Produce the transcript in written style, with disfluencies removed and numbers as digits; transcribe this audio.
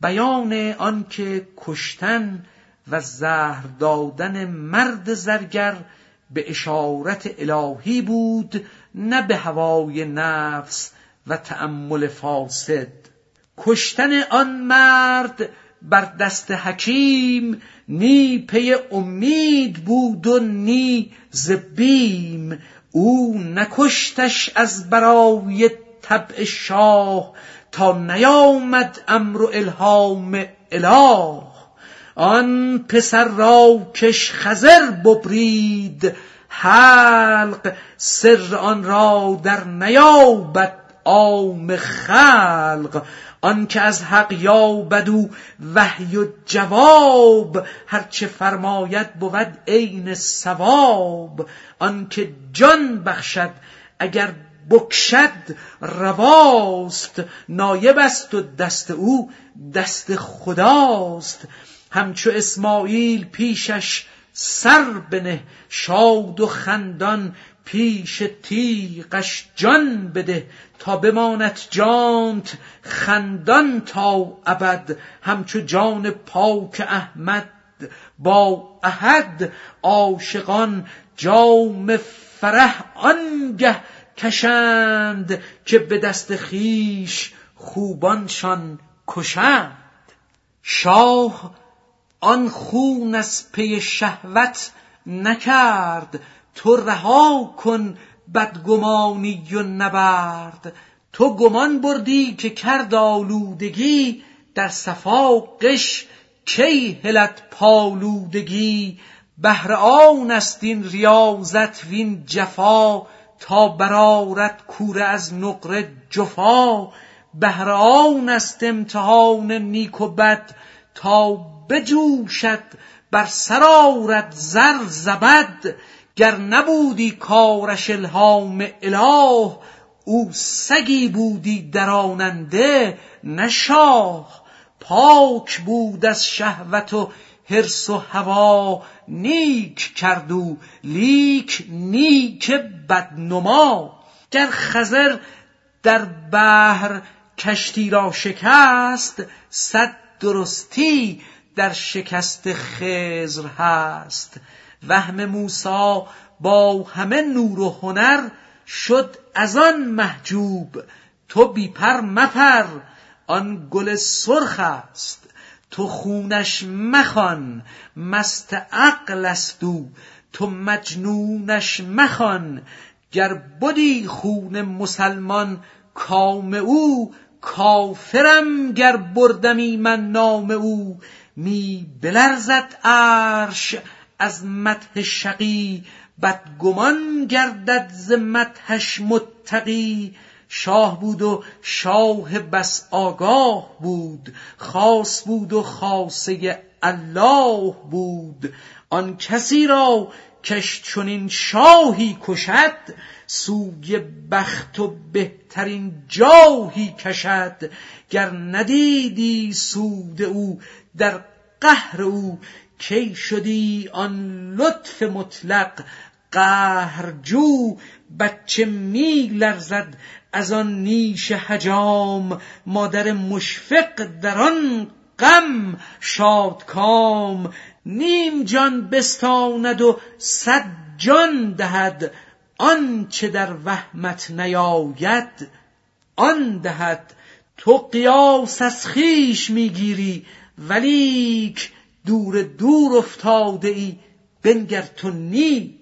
بیان آن که کشتن و زهر دادن مرد زرگر به اشارت الهی بود، نه به هوای نفس و تأمل فاسد. کشتن آن مرد بر دست حکیم، نی پی امید بود و نی ز بیم. او نکشتش از برای طبع شاه، تا نیامد امر و الهام اله. آن پسر را کش خضر ببرید حلق، سر آن را در نیابد عام خلق. آن که از حق یابد او وحی و جواب، هرچه فرماید بود عین صواب. آن که جان بخشد اگر بکشد رواست، نایب است و دست او دست خداست. همچو اسماعیل پیشش سر بنه، شاد و خندان پیش تیغش جان بده. تا بماند جانت خندان تا ابد، همچو جان پاک احمد با احد. عاشقان جام فرح آنگه کشند، که به دست خویش خوبانشان کشند. شاه آن خون از پی شهوت نکرد، تو رها کن بدگمانی و نبرد. تو گمان بردی که کرد آلودگی، در صفا غش کی هلد پالودگی. بهر آن است این ریاضت وین جفا، تا برآرد کوره از نقره جفا. بهر آن است امتحان نیک و بد، تا بجوشد بر سر آرد زر زبد. گر نبودی کارش الهام اله، او سگی بودی دراننده نه شاه. پاک بود از شهوت و حرص و هوا، نیک کرد او لیک نیک بدنما. گر خضر در بحر کشتی را شکست، صد درستی در شکست خضر هست. وهم موسی با همه نور و هنر، شد از آن محجوب. تو بی پر مپر، آن گل سرخ است. تو خونش مخوان، مست عقل است او. تو مجنونش مخوان، گر بدی خون مسلمان کام او. کافرم گر بردمی من نام او. می بلرزد عرش از مدح شقی، بدگمان گردد ز مدحش متقی. شاه بود و شاه بس آگاه بود، خاص بود و خاصه الله بود. آن کسی را کش چنین شاهی کشد، سوی بخت و بهترین جاهی کشد. گر ندیدی سود او در قهر او، کی شدی آن لطف مطلق قهرجو. بچه می لرزد از آن نیش حجام، مادر مشفق در آن غم شادکام. نیم جان بستاند و 100 جان دهد، آنچه در وهمت نیاید آن دهد. تو قیاس از خویش میگیری، ولیک دور دور افتاده ای بنگر تو نیک.